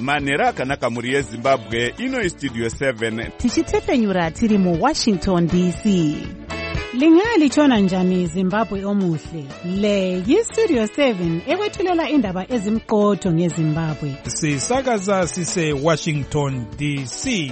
Manera akanaka muri yeZimbabwe, ino Studio 7. Tichitefenyura tiri mu Washington DC. Lingali chona njani Zimbabwe omuhle. Le yi-Studio 7 ekwethulela indaba ezimqotho ngeZimbabwe. Sisakaza sise Washington DC.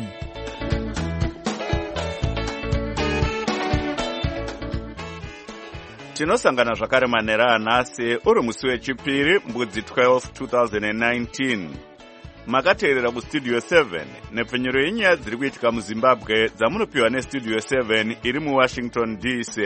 Tinosangana zvakare manera anhasi uri musi wechipiri mbudzi 12 2019. Makateerera kuStudio 7 nepfenyuro yenyaya dziri kuitika muZimbabwe dzamunopiwa neStudio 7 iri muWashington DC.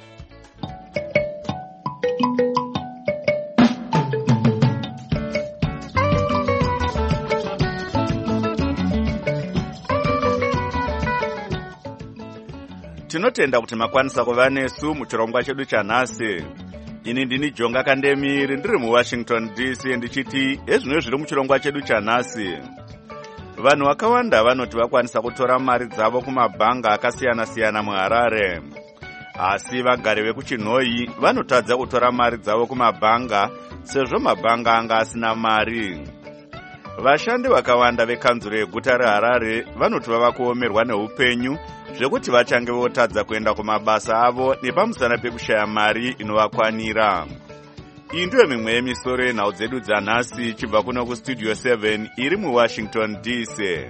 Tinotenda kuti makwanisa kuva nesu muchirongwa chedu chanhasi. Ini ndini Jonga Kandemiri ndiri muWashington DC ndichiti ezvino zviri muchirongwa chedu chanhasi. Vanhu vakawanda vanoti vakwanisa kutora mari dzavo kumabhanga akasiyana-siyana muHarare. Asi vagari vekuChinhoyi vanotadza kutora mari dzavo kumabhanga sezvo mabhanga anga asina mari. Vashandi vakawanda vekanzuro yeguta reHarare vanoti vava kuomerwa neupenyu zvekuti vachange votadza kuenda kumabasa avo nepamusana pekushaya mari inovakwanira. Iyi ndiyo mimwe yemisoro yenhau dzedu dzanhasi chibva kuno kuStudio 7 iri muWashington DC.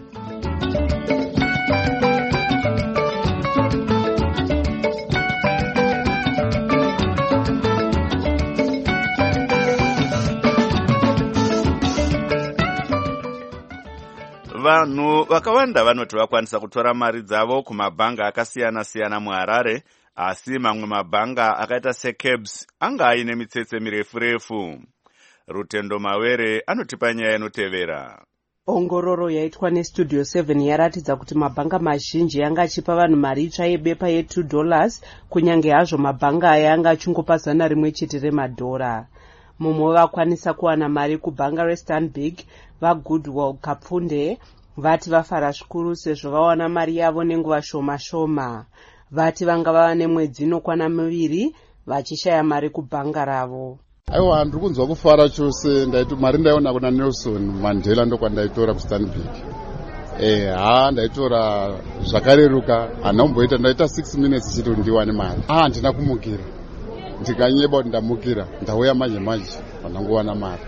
Vanhu vakawanda vanoti vakwanisa kutora mari dzavo kumabhanga akasiyana-siyana muHarare, asi mamwe mabhanga akaita seCabs anga aine mitsetse mirefu-refu. Rutendo Mawere anotipa nyaya inotevera. Ongororo yaitwa neStudio 7 yaratidza kuti mabhanga mazhinji yanga achipa vanhu mari itsva yebepa ye$2 kunyange hazvo mabhanga aya anga achingopa $100 remadhora. Mumwe vakwanisa kuwana mari kubhanga reStanbic vaGoodwill Kapfunde vati vafara zvikuru sezvo vawana mari yavo nenguva shoma-shoma. Vati vanga vava nemwedzi inokwana 2 vachishaya mari kubhanga ravo. Aiwa, ndiri kunzwa kufara chose. Mari ndaiona kuna Nelson Mandela ndokwandaitora kuStanbic. Ndaitora zvakareruka, handaumboita ndaita 6 minutes chito ndiwane mari. Ndina kumukira. Ndikanyeba kuti ndamukira, ndauya manje pandangowana mari.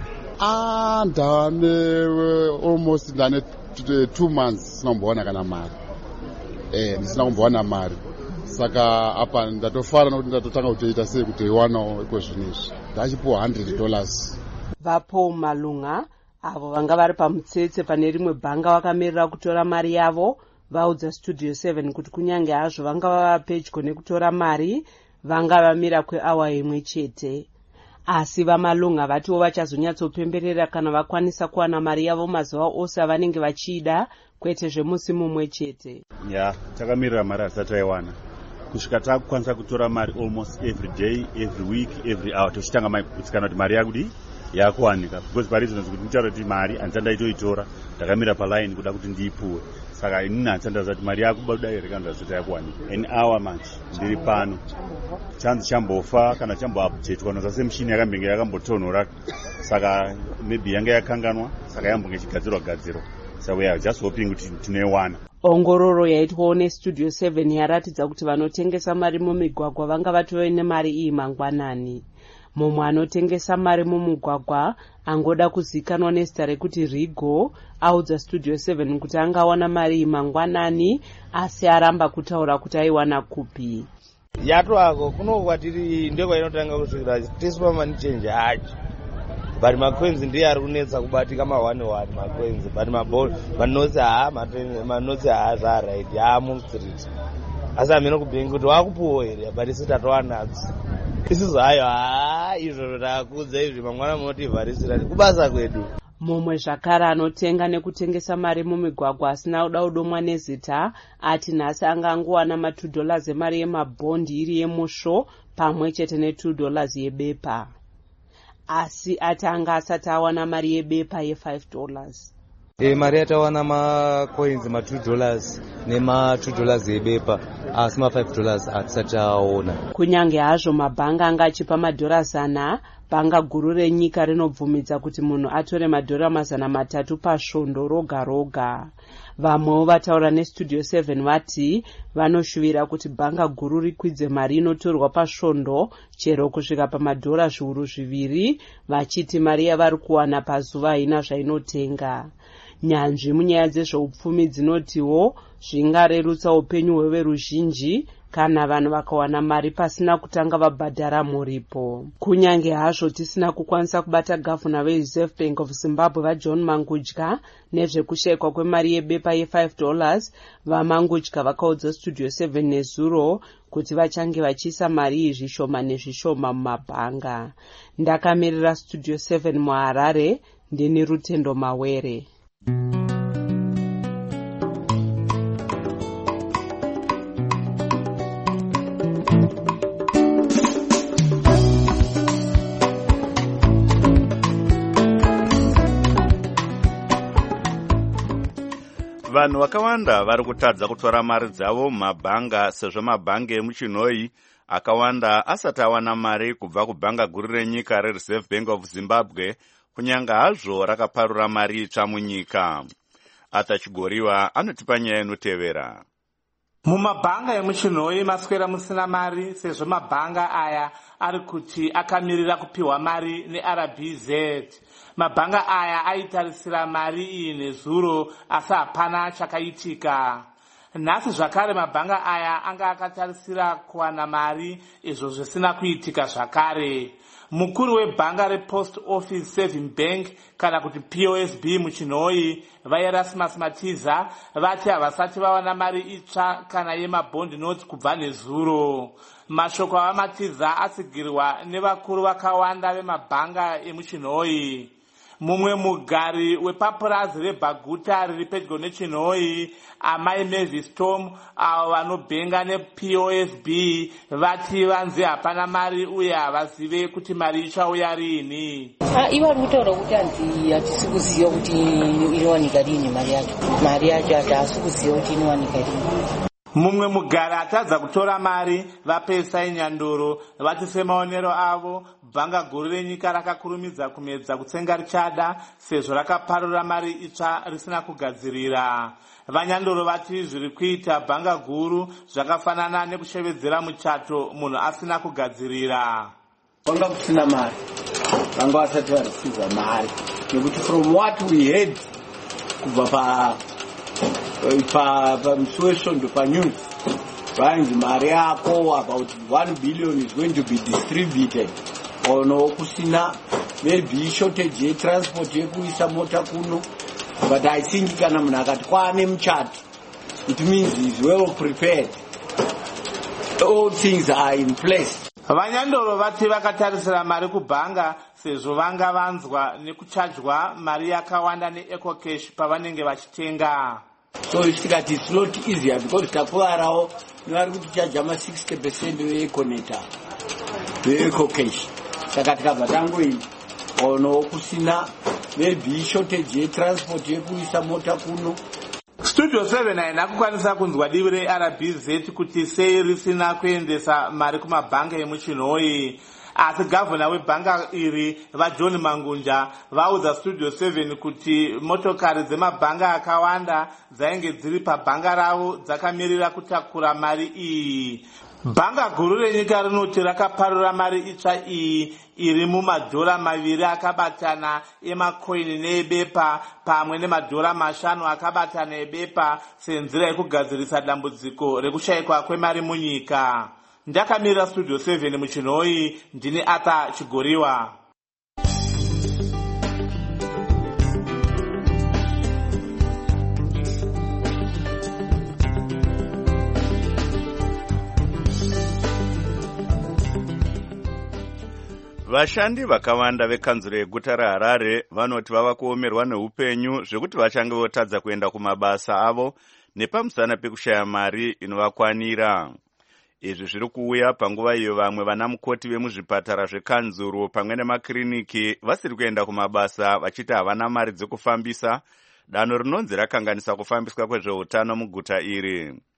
Ndane almost ndane 2 months sina kumbowana kana mari. Ndisina kumbowana mari. Saka apa ndatofara nokuti ndatotanga kutoita sei kuti iwanawo iko zvinezvi. Ndachipuwa $100. Vapo Malunga avo vanga vari pamutsetse pane rimwe bhanga vakamirira kutora mari yavo vaudza Studio 7 kuti kunyange hazvo vanga vava pedyo nekutora mari vanga vamira kweawa imwe chete. Asi vaMalunga vatiwo vachazonyatsopemberera kana vakwanisa kuwana mari yavo mazuva ose avanenge vachida, kwete zvemusi mumwe chete. Takamirira mari asati taiwana. Kusvika takukwanisa kutora mari almost every day, every week, every hour. Tochitanga kutsikana kuti mari yakudi yakuwanika. Because parizonzi kuti nditaura kuti mari handisati ndaitoitora, ndakamira paline kuda kuti ndiipuwe. Saka inini handisati ndaziva kuti mari yakubuda here kana ndasati yakuwanika. An hour manje ndiri pano. Chanzi chambofa kana chamboupdatewa nozase mishini yakambenge yakambotonhora. Saka maybe yanga yakanganwa, saka yambonge ichigadzirwa. So we are just hoping kuti tinoiwana. Ongororo yaitwawo neStudio 7 yaratidza kuti vanotengesa mari mumigwagwa vanga vatove nemari iyi mangwanani. Mumwe anotengesa mari mumugwagwa angoda kuzikanwa nezita rekuti Rigo audza Studio 7 kuti angawana mari iyi mangwanani, asi aramba kutaura kuti aiwana kupi. Yatwako kunokwatiri ndeko inotanga kusvikira tiswa mani change acho. But makwenzi ndiye ari kunetsa kubatika ma1-1 makwenzi, but manotsi right mustreet. Asi amene kubhingi kuti wakupuwa here but isitatowanatsi. Isizo hayo izvo takudza izvi mangwana munotivharisira kubasa kwedu. Mumwe zvakare anotenga nekutengesa mari mumigwagwa asina kuda kudomwa nezita ati nhasi anga angowana ma$2 emari yemabhondi iri yemusvo pamwe chete ne$2 yebepa. Asi ati anga asati awana mari yebepa ye$5. Mari yatawana macoins ma$2 nema$2 yebepa, asi ma$5 hatisati aona. Kunyange hazvo mabhanga anga achipa $100, bhanga guru renyika rinobvumidza kuti munhu atore madhora 300 pasvondo roga roga. Vamwewo vataura nestudio 7 vati vanoshuvira kuti bhanga guru rikwidze mari inotorwa pasvondo chero kusvika pamadhora zviuru 2, vachiti mari yavari kuwana pazuva haina zvainotenga. Nyanzvi munyaya dzezveupfumi dzinotiwo zvingarerutsa upenyu hweveruzhinji kana vanhu vakawana mari pasina kutanga vabhadhara muripo. Kunyange hazvo tisina kukwanisa kubata gavhuna veReserve Bank of Zimbabwe vaJohn Mangudya nezvekushayikwa kwemari yebepa ye$5, vaMangudya vakaudza studio 7 nezuro kuti vachange vachiisa mari iyi zvishoma nezvishoma mumabhanga. Ndakamirira studio 7 muHarare, ndini Rutendo Mawere. Vanhu vakawanda vari kutadza kutora mari dzavo mumabhanga sezvo mabhanga emuchinhoi akawanda asati awana mari kubva kubhanga guru renyika reReserve Bank of Zimbabwe, kunyanga hazvo rakaparura mari itsva munyika. Atachigoriwa anotipa nyaya inotevera. Mumabhanga emuchinhoi maswera musina mari sezvo mabhanga aya ari kuti akamirira kupiwa mari neRBZ. Mabhanga aya aitarisira mari iyi nezuro asi hapana chakaitika. Nhasi zvakare mabhanga aya anga akatarisira kuwana mari, izvo zvisina kuitika zvakare. Mukuru webhanga rePost Office Saving Bank kana kuti POSB muchinhoi vaErasmus Matiza vati havasati vawana mari itsva kana yemabond notes kubva nezuro. Mashoko aMatiza asigirwa nevakuru vakawanda vemabhanga emuchinhoi. Mumwe mugari wepapurazi reBaguta riri pedyo nechinhoi, Amai Mavis Tom, avo vanobhenga nePOSB vati vanzi hapana mari uye havazive kuti mari ichauya rini. Ivo vari kutaura kuti hatisi kuziva kuti inowanika rini mari yacho. Mari yacho hatasi kuziva kuti inowanika rini. Mumwe mugari atadza kutora mari vaPesai Nyandoro vati semaonero avo bhanga guru renyika rakakurumidza kumedza kutsenga richada sezvo rakaparura mari itsva risina kugadzirira. VaNyandoro vati zviri kuita bhanga guru zvakafanana nekushevedzera muchato munhu asina kugadzirira. Kwanga kusina mari, vanga vasati vareceiva mari nekuti from what we heard kubva pamusi wesvondo panews vainzi mari yako about 1 billion is going to be distributed. Ono kusina maybe shortage yetransport yekuisa mota kuno, but I think kana munhu akati kwaane muchato it means he is well prepared, all things are in place. VaNyandoro vati vakatarisira mari kubhanga sezvo vanga vanzwa nekuchajwa mari yakawanda neEcocash pavanenge vachitenga. So it's not easier because takuvarawo vari kuti chaja 60% veEconeta veEcocash. Saka tikabva tangoini ono kusina maybe shortage yetransport yekuisa mota kuno. Studio 7 haina kukwanisa kunzwa divi reRBZ kuti sei risina kuendesa mari kumabhanga emuchinhoi. Asi gavhuna webhanga iri vaJohn Mangudya vaudza Studio 7 kuti motokari dzemabhanga akawanda dzainge dziri pabhanga ravo dzakamirira kutakura mari iyi. Bhanga guru renyika rinoti rakaparura mari itsva iyi iri mumadhora 2 akabatana emakoini neebepa pamwe nemadhora 5 akabatana ebepa senzira yekugadzirisa dambudziko rekushayikwa kwemari munyika. Ndakamirira Studio 7 muchinhoi, ndini Atachigoriwa. Vashandi vakawanda vekanzuro yeguta reHarare vanoti vava kuomerwa neupenyu zvekuti vachange votadza kuenda kumabasa avo nepamusana pekushaya mari inovakwanira. Izvi zviri kuuya panguva iyo vamwe vanamukoti vemuzvipatara zvekanzuro pamwe nemakiriniki vasiri kuenda kumabasa vachiti havana mari dzekufambisa, danho rinonzi rakanganisa kufambiswa kwezveutano muguta iri.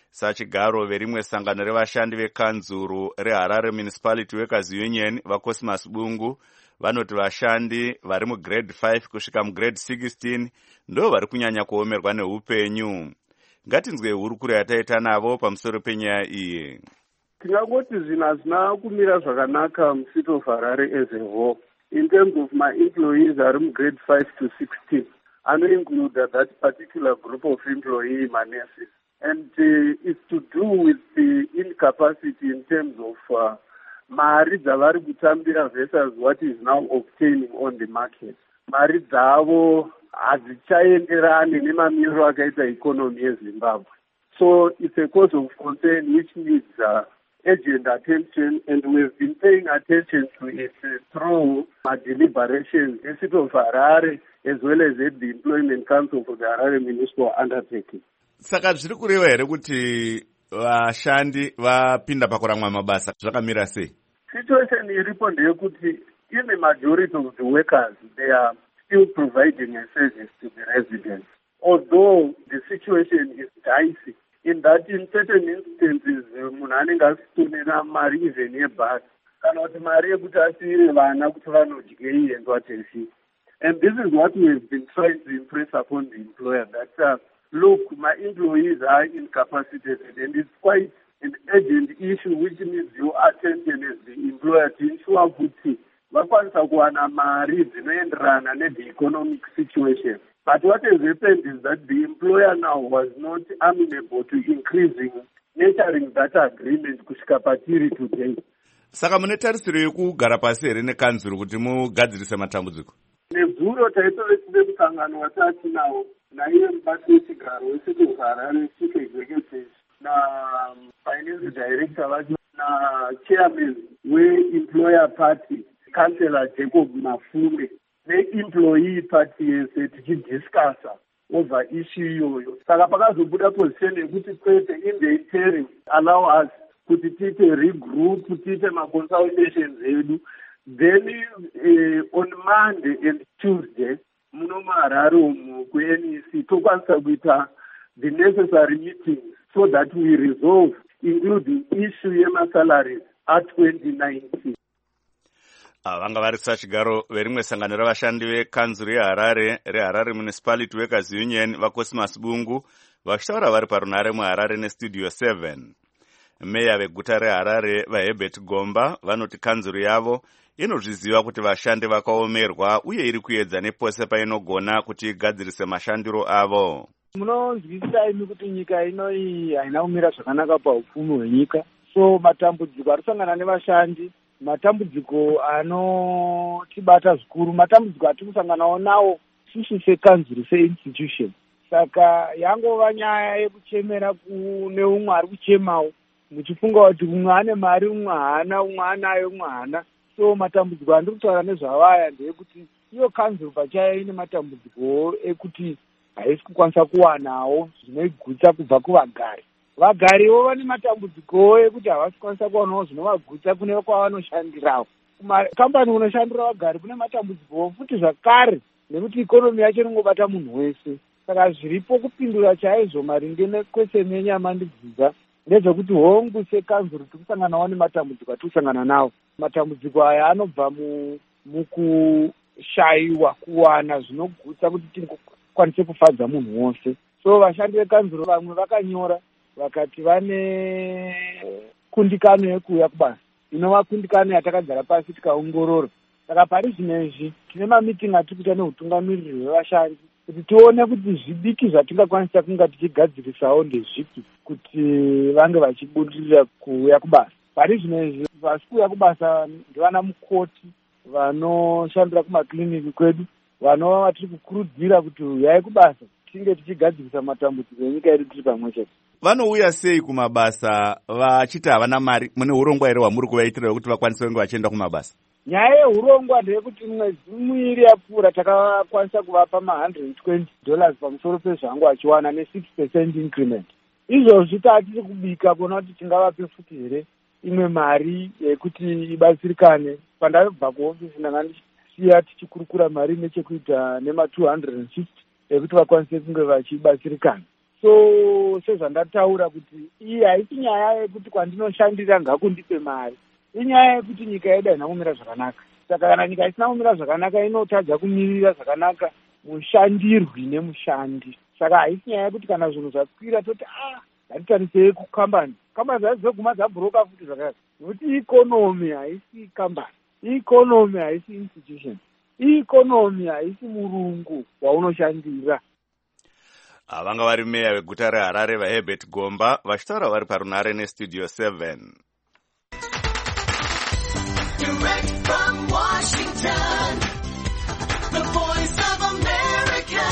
Sachigaro verimwe sangano revashandi vekanzuru reHarare Municipality Workers Union vaCosmas Bungu vanoti vashandi vari mugrade 5 kusvika mugrade 16 ndo vari kunyanya kuomerwa neupenyu. Ngatinzwe hurukuro yataita navo pamusoro penyaya iyi. Tingangoti zvinhu hazvina kumira zvakanaka mucity of Harare as a whole. In terms of my employees are grade 5 to 16, include that particular group of employee managers. And it's to do with the incapacity in terms of mari dzavari kutambira versus what is now obtaining on the market. Mari dzavo hadzichaenderani nemamiriro akaita economy yeZimbabwe. So it's a cause of concern which needs urgent attention, and we've been paying attention to it through our deliberations in the city of Harare as well as at the Employment Council for the Harare Municipal Undertaking. Saka zviri kureva here kuti vashandi vapinda pakuramwa mabasa zvakamira sei? Situation iripo ndeyekuti in the majority of the workers they are still providing a service to the residents. Although the situation is dicey, in that in certain instances munhu anenge asitonera mari even yebhasi kana kuti mari yekuti asiyire vana kuti vanodyei henzu taxi. And this is what we have been trying to impress upon the employer that look, my employees are incapacitated and it's quite an urgent issue which needs your attention as the employer to ensure kuti vakwanisa kuwana mari dzinoenderana the economic situation. But what has happened is that the employer now was not amenable to increasing, nurturing that agreement kusvika patiri today. Saka mune tarisiro yekugara pasi here nekanzuru kuti mugadzirise matambudziko? Nezuro taitove musangano watati nawo naiye mubati wechigaro wecity of Harare chief executive finance director vacho chairman we-employer party councillor Jacob Mafume ne-employee party yese tichidiscussa over issue iyoyo. Saka pakazobuda position yekuti kwete in the interim allow us kuti tiite regroup, tiite ma-consultations edu. Then on Monday and Tuesday muno muHarare umu ku-NEC tokwanisa kuita the necessary meetings so that we resolve including issue yema-salaries at 2019. Vanga vari Sachigaro verimwe sangano revashandi vekanzuru reHarare Municipality Workers Union vaCosmas Bungu vachitaura vari parunare muHarare nestudio 7. Meya veguta reHarare vaHerbert Gomba vanoti kanzuru yavo inozviziva kuti vashandi vakaomerwa uye iri kuedza nepose painogona kuti igadzirise mashandiro avo. Munonzwisisa imi kuti nyika ino iyi haina kumira zvakanaka paupfumi hwenyika. So matambudziko arisangana nevashandi, matambudziko anotibata zvikuru, matambudziko atikusanganawo nawo sisi sekanzuru seinstitution. Saka yangova nyaya yekuchemera kune umwe ari kuchemawo muchifunga kuti umwe ane mari umwe haana, umwe anayo umwe haana. So matambudziko andiri kutaura nezvavaya ndeyekuti iyo kanzuru pachayo ine matambudziko ekuti haisi kukwanisa kuwanawo zvinoigutsa kubva kuvagari. Vagariwo vane matambudziko ekuti havasi kukwanisa kuwanawo zvinovagutsa kune kwavanoshandirawo. Kumakambani kunoshandira vagari kune matambudziko futi zvakare nekuti ikonomi yacho inongobata munhu wese. Saka zviripo kupindura chaizvo maringe nekweseni yenyama ndidzidza ndezvekuti hongu sekanzuru tikusanganawo nematambudziko atikusangana nawo. Matambudziko aya anobva mukushayiwa kuwana zvinogutsa kuti tikwanise kufadza munhu wose. So vashandi vekanzuru vamwe vakanyora vakati vane kundikano yekuuya kubasa inova kundikano yatakagara pasi tikaongorora. Saka pari zvinezvi tine mamitingi atiri kuita neutungamiriri hwevashandi kuti tione kuti zvidiki zvatingakwanisa kunga tichigadzirisawo ndezvipi kuti vange vachibudirira kuuya kubasa. Pari zvinezvi vasi kuuya kubasa ndivana mukoti vanoshandira kumakliniki kwedu vanova vatiri kukurudzira kuti uyai kubasa tinge tichigadzirisa matambudziko enyika yedu tiri pamwe chete. Vanouya sei kumabasa vachiti havana mari? Mune urongwa here hwamuri kuvaitira kuti vakwanise kunge vachienda kumabasa? Nyaya yeurongwa ndeyekuti mwedzi miviri yapfuura takakwanisa kuvapa $120 pamusoro pezvangu achiwana ne6% increment. Izvozvi tatiri kubika kuona kuti tingavape futi here imwe mari yekuti ibatsirikane. Pandabva kuofisi ndanga ndisiya tichikurukura mari nechekuita nema $250 ekuti vakwanise kunge vachibatsirikana. So sezvandataura kuti iyi haisi nyaya yekuti kwandinoshandira ngakundipe mari, inyaya yekuti nyika yedu haina kumira zvakanaka. Saka kana nyika isina kumira zvakanaka inotadza kumirira zvakanaka mushandirwi nemushandi. Saka haisi nyaya yekuti kana zvinhu zvakwira toti ngatitarisei kukambani dzazoguma dzabhuroka futi zvakanaka, nokuti ikonomi haisi kambani, ikonomi haisi institution, ikonomi haisi murungu waunoshandira. Vanga vari meya weguta reHarare vaHerbert Gomba vachitaura vari parunare nestudio 7. Direct from Washington, the voice of America,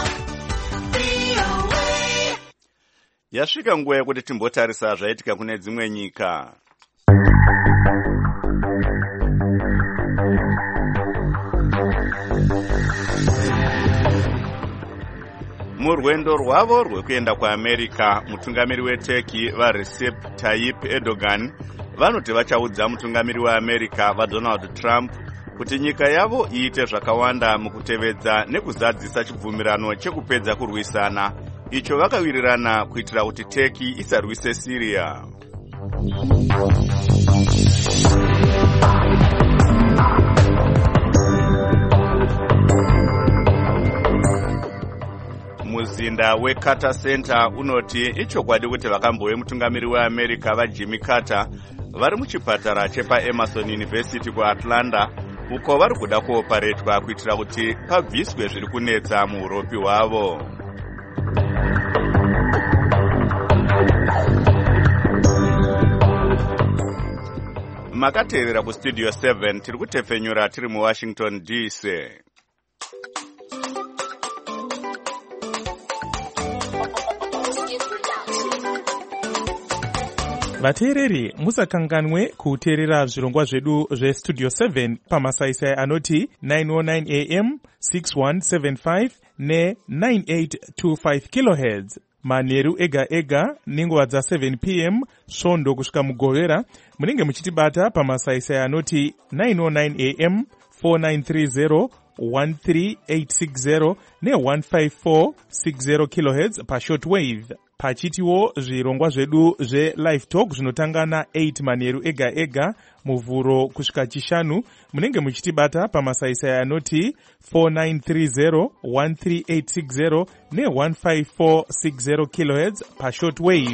VOA. Yasvika nguva yekuti timbotarisa zvaitika kune dzimwe nyika. Murwendo rwavo rwekuenda kuAmerica, mutungamiri weTurkey vaRecep Tayyip Erdogan vanoti vachaudza mutungamiri weAmerica vaDonald Trump kuti nyika yavo iite zvakawanda mukutevedza nekuzadzisa chibvumirano chekupedza kurwisana icho vakawirirana kuitira kuti Turkey isarwise Syria. Muzinda weCarter Center unoti ichokwadi kuti vakambowe mutungamiri weAmerica vaJimmy Carter vari muchipatara chepaEmerson University kuAtlanta uko vari kuda kuoparetwa kuitira kuti pabviswe zviri kunetsa muuropi hwavo. Makatevera kustudio 7 tiri kutefenyura tiri muWashington DC. Vateereri, musakanganwe kuteerera zvirongwa zvedu zvestudio 7 pamasaisai anoti 909 AM, 6175 ne9825 kHz. Manheru ega ega nenguva dza7 PM svondo kusvika mugovera munenge muchitibata pamasaisai anoti 909 AM, 4930 13860 ne15460 kHz pashortwave. Pachitiwo zvirongwa zvedu zve-live talk zvinotanga na8 manheru ega ega muvhuro kusvika chishanu munenge muchitibata pamasaisai anoti 4930 13860 ne15460 kHz pashortwave.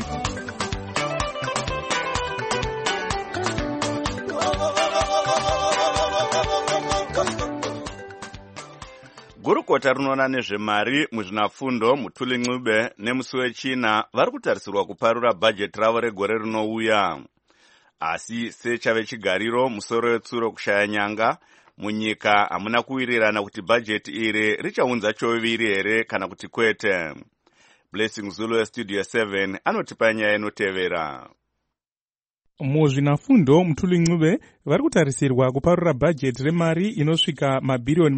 Gurukota rinoona nezvemari muzvinafundo Mutuli Ncube nemusi wechina vari kutarisirwa kuparura bhajeti ravo regore rinouya. Asi sechave chigariro musoro wetsuro kushaya nyanga munyika hamuna kuwirirana kuti bhajeti iri richaunza choviri here kana kuti kwete. Blessing Zulu westudio 7 anotipa nyaya inotevera. Muzvinafundo Mutuli Ncube vari kutarisirwa kuparura bhajeti remari inosvika mabhirioni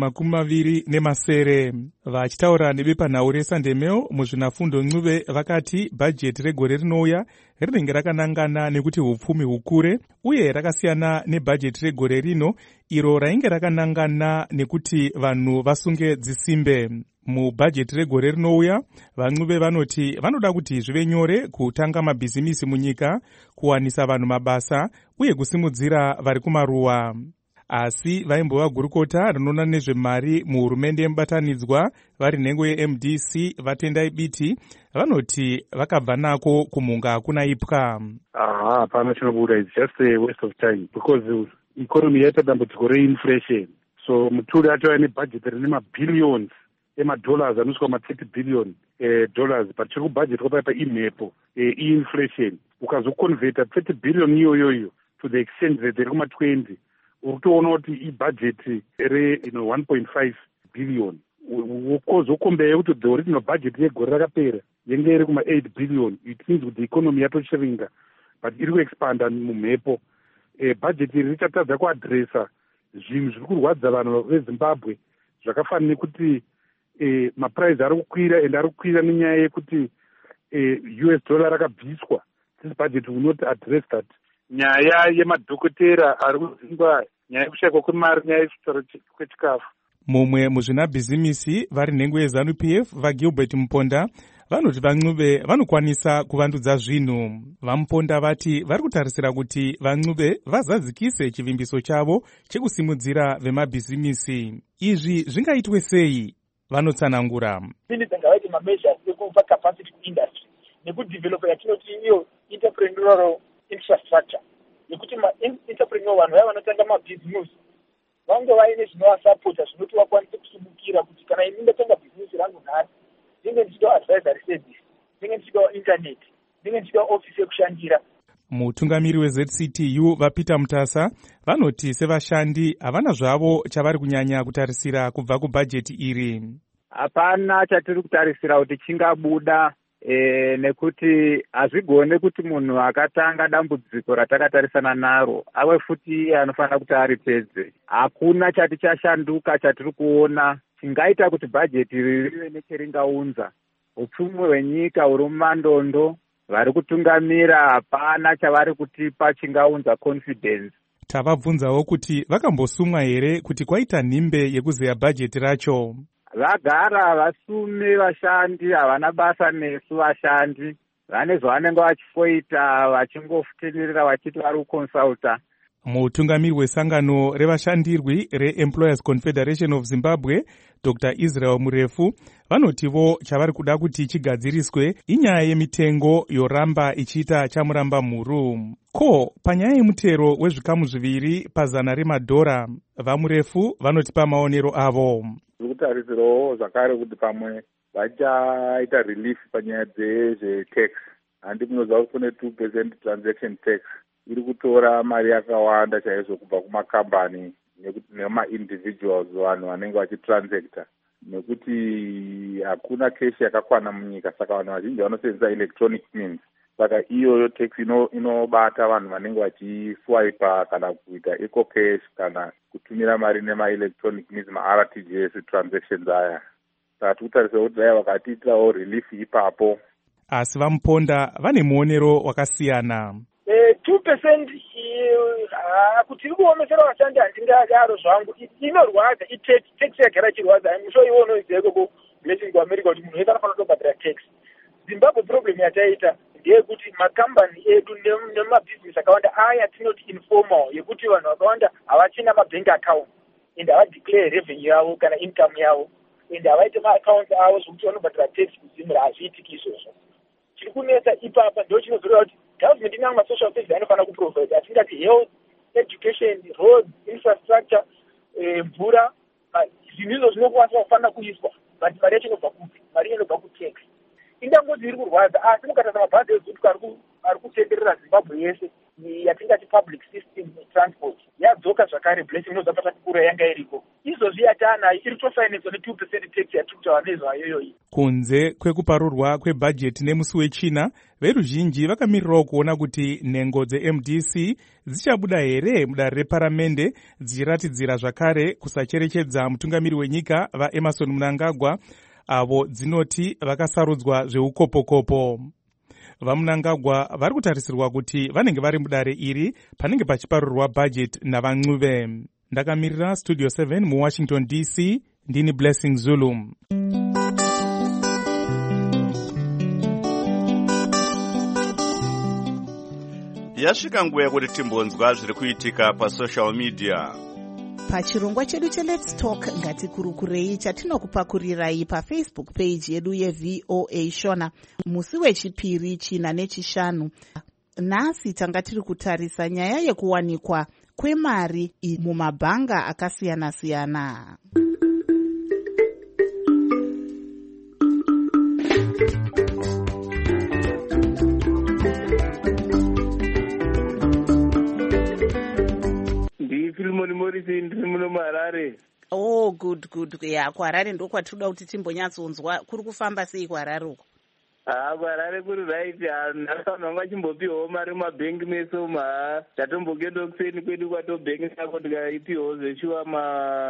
20 vachitaura nebepanhau reSunday Mail. Muzvinafundo Ncube vakati bhajeti regore rinouya rinenge rakanangana nekuti upfumi hukure uye rakasiyana nebhajeti regore rino iro rainge rakanangana nekuti vanhu vasunge dzisimbe. Mubhajeti regore rinouya vaNcube vanoti vanoda kuti zvive nyore kutanga mabhizimisi munyika, kuwanisa vanhu mabasa uye kusimudzira vari kumaruwa. Asi vaimbova gurukota rinoona nezvemari muhurumende yemubatanidzwa vari nhengo yeMDC vaTendai Biti vanoti vakabva nako kumhunga hakuna ipwa. Hapana chinobuda, it's just a waste of time because economy yaita dambudziko reinflation. So Mutuli atova nebhajeti rine mabhillions emadollars anosvika ma30 billion dollars, but chiri kubhajeti kwapaipa imhepo inflation. Ukazoconverta 30 billion iyoyoyo to the exchange rate iri kuma20 uri kutoona kuti ibhajeti re 1.5 billion. Wokombea kuti the original budget yegore rakapera yenge iri kuma8 billion. It means kuti economy yatochiringa but iri kuexpanda mumhepo. Bhajeti iri richatadza kuadresa zvinhu zviri kurwadza vanhu veZimbabwe zvakafanana nekuti maprice ari kukwira ende ari kukwira nenyaya yekuti US dollar rakabviswa. This budget will not address that. Nyaya yemadhokotera ari kudzingwa, nyaya yekushayikwa kwemari, nyaya yekutara kwechikafu. Mumwe muzvinabhizimisi vari nhengo yeZANU-PF vaGilbert Muponda vanoti vaNcube vanokwanisa kuvandudza zvinhu. Vamuponda vati vari kutarisira kuti vaNcube vazadzikise chivimbiso chavo chekusimudzira vemabhizimisi. Izvi zvingaitwe sei? Vanotsanangura. Dzingavaiti mameasures ekupa capacity kuindustry nekudevelopa yatinoti iyo entrepreneurial infrastructure yekuti entrepreneur vanhu vaya vanotanga mabhizimusi vange vaine zvinovasapota zvinoti vakwanise kusumukira kuti kana ini ndatanga bhizimusi rangu nhasi ndinge ndichidawo advisory service, ndinge ndichidawo internet, ndinge ndichidawo ofisi yekushandira. Mutungamiri weZCTU vaPeter Mutasa vanoti sevashandi havana zvavo chavari kunyanya kutarisira kubva kubhajeti iri. Hapana chatiri kutarisira kuti chingabuda nekuti hazvigone kuti munhu akatanga dambudziko ratakatarisana naro ave futi anofanira kuti aripedze. Hakuna chati chashanduka chatiri kuona chingaita kuti bhajeti iri rive necheringaunza. Upfumi hwenyika huri mumandondo, vari kutungamira hapana chavari kutipa chingaunza confidence. Tavabvunzawo kuti vakambosumwa here kuti kwaita nhimbe yekuzeya bhajeti racho. Vagara vasume vashandi, havana basa nesu vashandi. Vane zvavanenge vachifoita vachingofutirira vachiti vari kukonsulta. Mutungamiri wesangano revashandirwi reEmployers Confederation of Zimbabwe, Dr. Israel Murefu, vanotivo chavari kuda kuti chigadziriswe inyaya yemitengo yoramba ichiita chamuramba mhuru. Ko, panyaya yemutero wezvikamu zviviri pazana remadhora, vaMurefu vanotipa maonero avo. Kutarisirawo zvakare kuti pamwe vachaita relief panyaya dzezvetax. Handi munoziva kuti kune 2% transaction tax iri kutora mari yakawanda chaizvo kubva kumakambani nema-individuals vanhu vanenge vachitransacta, nekuti hakuna keshi yakakwana munyika, saka vanhu vazhinji vanosenzesa electronic means. Saka iyoyo tax inobata vanhu vanenge vachiswipa kana kuita ecocash kana kutumira mari nema-electronic means, ma-RTGS transactions aya. Saka tikutarisira kuti dai vakatiitirawo relief ipapo. Asi vamuponda vane muonero wakasiyana. 2% kuti iri kuomesera vashandi handingadaro zvangu inorwadza tax yagara chirwadza. Musho iwo unoziva ikoko blessing kuAmerica kuti munhu wese anofanira kutobhadhira tax. Zimbabwe problem yataita ndeyekuti makambani edu nemabhizinesi akawanda aya tinoti informal yekuti vanhu vakawanda havachina mabank account and havadeclare revenue yavo kana income yavo and havaite maaccounts avo zvokuti vanobhadhira tax kuzimura. Hazviitiki izvozvo. Chiri kunetsa ipapa ndo chinozoreva kuti government inanga masocial services anofanira kuprovide atingati health, education, roads, infrastructure, mvura, zvinhu izvo zvinokwanisa kufanira kuiswa, but mari yacho inobva kupi? Mari inobva kutax. Indangozi iri kurwadza, asi mukatarisa mabhazi eZUTC ari kutenderera Zimbabwe yese yatingati public system transport yadzoka zvakare blessing inozapata kukura yanga iriko. Izvozvi yataanayo iri kutofinansiwa ne2% tax yatiri kutaura nezvayo iyoyi. Kunze kwekuparurwa kwebhajeti nemusi wechina, veruzhinji vakamirirawo kuona kuti nhengo dzeMDC dzichabuda here mudare reparamende dzichiratidzira zvakare kusacherechedza mutungamiri wenyika vaEmmerson Mnangagwa avo dzinoti vakasarudzwa zveukopokopo. VaMnangagwa vari kutarisirwa kuti vanenge vari mudare iri panenge pachiparurwa bhajeti navaNcube. Ndakamirira Studio 7 muWashington DC, ndini Blessing Zulu. Yasvika nguva yekuti timbonzwa zviri kuitika pasocial media. Pachirongwa chedu cheLet's Talk ngatikurukurei chatinokupakurirai paFacebook page yedu yeVOA Shona musi wechipiri, china nechishanu. Nhasi tanga tiri kutarisa nyaya yekuwanikwa kwemari mumabhanga akasiyana-siyana. Filimoni Morrison ndiri muno muHarare. Oh, good. Ya, kuHarare ndo kwatinoda kuti timbonyatsonzwa. Kuri kufamba sei kuHarare uko? kuHarare kuri right. Nhasi vanhu vanga chimbopiwawo mari mumabhengi meso. Tatombokendawo kuseni kwedu kwatobhengi sako tikaipiwawo zveshuwa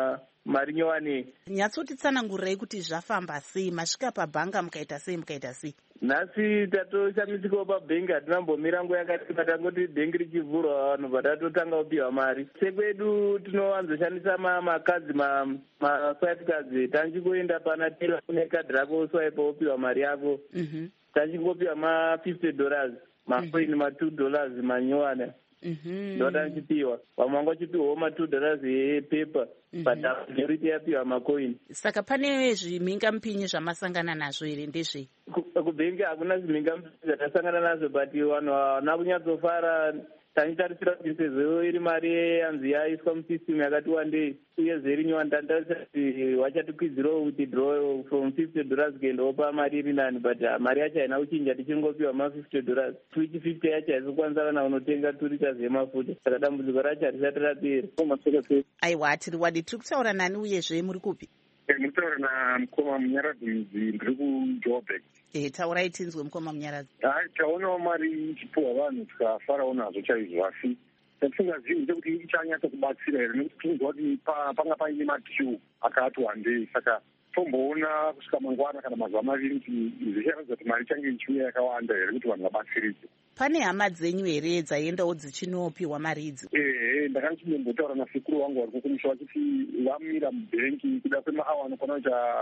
mari nyowani. Nyatsotitsanangurirai kuti zvafamba sei, masvika pabhanga mukaita sei. Nhasi tatoshamisikawo pabhengi, hatinambomira nguva yakareba, tangoti bhengi richivhurwa vanhu patatotanga kupiwa mari. Sekwedu tinowanzoshandisa makadzi, maswipe cards, tanchikoenda pana tela kune kadhi rako oswipe wopiwa mari yako. Tanchingopiwa $50, macoin $2 manyowana. Ndotanchipiwa vamwe vangochipiwawo $2 epepa majority yapiwa macoin. Saka pane zvimhingamupinyi zvamasangana nazvo here? Ndezvei? Kubhengi hakuna zvimhingamupinyi zvatasangana nazvo, but vanhu havana kunyatsofara. Tanitarisira kuti sezvo iri mari yanzi yaiswa musystem yakati wandei uye zviri nyowani, tanitarisira kuti vachatikwidzirawo withdraw from $50 kuendawo pamari iri nani, but mari yacho haina kuchinja, tichingopiwa $50. Twitch 50 yacho haisokwanisa kana unotenga 2 liters yemafuta, saka dambudziko racho harisati rapera. Aiwa, tiri wadi, tiri kutaura nani uyezve muri kupi? Mutaura namukoma Munyaradzi, ndiri kuJoburg. Taurai tinzwe mukoma Munyaradzi. Taonawo mari ichipiwa vanhu tikafarawo nazvo chaizvo, asi tatisingazivi ndekuti ichanyatsa kubatsira here, nekuti tinonzwa kuti panga paine maqueue akati wandei, saka tomboona kusvika mangwana kana mazuva maviri kuti zvicharatidza kuti mari ichange ichiuya yakawanda here kuti vanhu vabatsirike. Pane hama dzenyu here dzaendawo dzichinopiwa mari idzi? Ndakanga chinombotaura nasekuru wangu vari kukumisha vachiti vamira mubhengi kuda kwemaawa anokwana kuita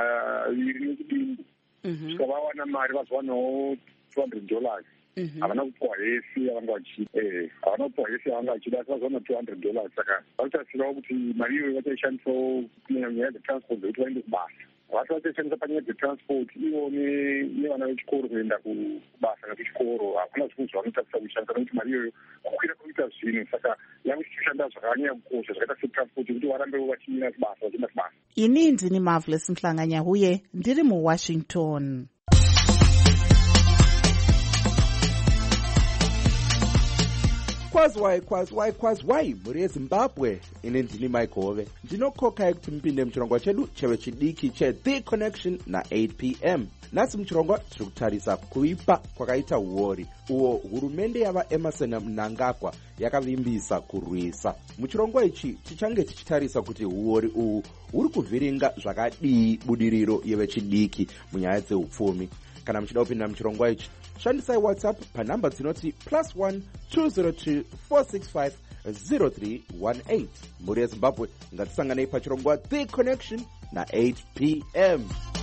2 nekudimbu kusvika vawana mari vazowanawo $200. Havana kupiwa hesi yavanga vachida, asi vazowana $200. Saka vakutasirawo kuti mari iyoyo vachaishandisawo kunyanya nyaya dzetransport dzekuti vaende kubasa. Vati vachaishandisa panyaya dzetransport ivo nevana vechikoro kuenda kubasa nekuchikoro, hakuna zvinhu zvavanotarisa kuishandisa nekuti mari iyoyo kukwira kuita zvinhu, saka yange ichishanda zvakanyanya kukosha zvakaita setransport kuti varambewo vachimira kubasa vachienda kubasa. Ini ndini Marvelous Mhlanganyahuye, ndiri muWashington. Kwazwai muri yeZimbabwe. Ine ndini Maikove, ndinokokai kuti mupinde muchirongwa chedu chevechidiki cheThe Connection na8 p.m. Nhasi muchirongwa tiri kutarisa kuipa kwakaita uori uwo hurumende yavaEmerson Mnangagwa yakavimbisa kurwisa. Muchirongwa ichi tichange tichitarisa kuti uori uhu huri kuvhiringa zvakadii budiriro yevechidiki munyaya dzeupfumi. Kana muchida kupinda muchirongwa ichi, shandisai WhatsApp panhamba dzinoti +1 202 465 0318. Muri yeZimbabwe, ngatisanganei pachirongwa The Connection na8 p.m.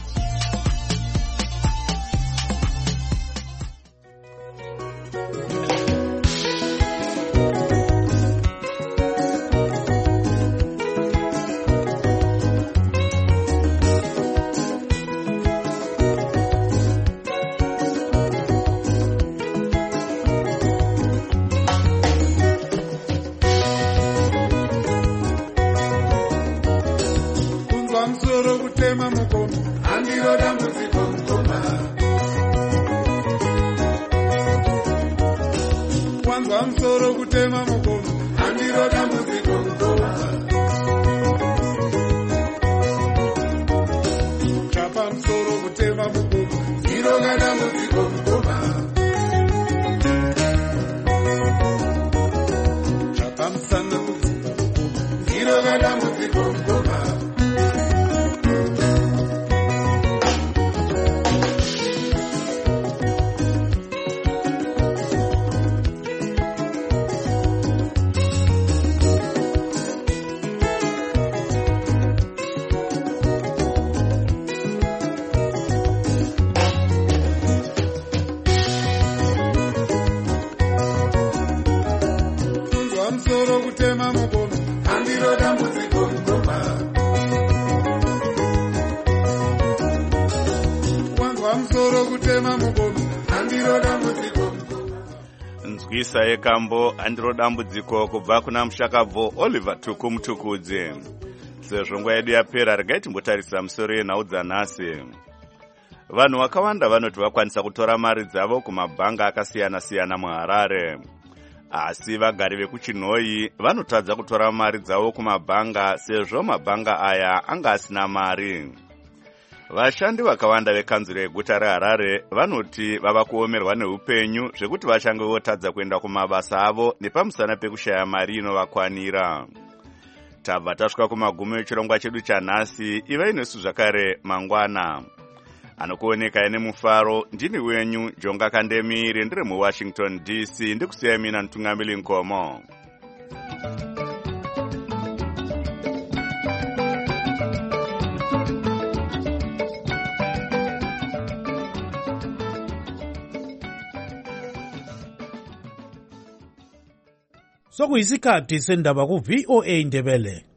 Nzwisa yekambo andiro dambudziko kubva kuna mushakabvo Oliver Tuku Mutukudzi. Sezvo nguva yedu yapera, regai timbotarisa musoro yenhau dzanhasi. Vanhu vakawanda vanoti vakwanisa kutora mari dzavo kumabhanga akasiyana-siyana muHarare. Asi vagari vekuChinhoyi vanotadza kutora mari dzavo kumabhanga sezvo mabhanga aya anga asina mari. Vashandi vakawanda vekanzuro yeguta reHarare vanoti vava kuomerwa neupenyu zvekuti vachange votadza kuenda kumabasa avo nepamusana pekushaya mari inovakwanira. tabva tasvika kumagumo echirongwa chedu chanhasi. Ivai nesu zvakare mangwana. Anokuonekai nemufaro ndini wenyu Jonga Kandemiri, ndiri muWashington DC, ndikusiyai mina Ntungamili Nkomo. Sokuyisikhathi sendaba ku VOA Ndebele.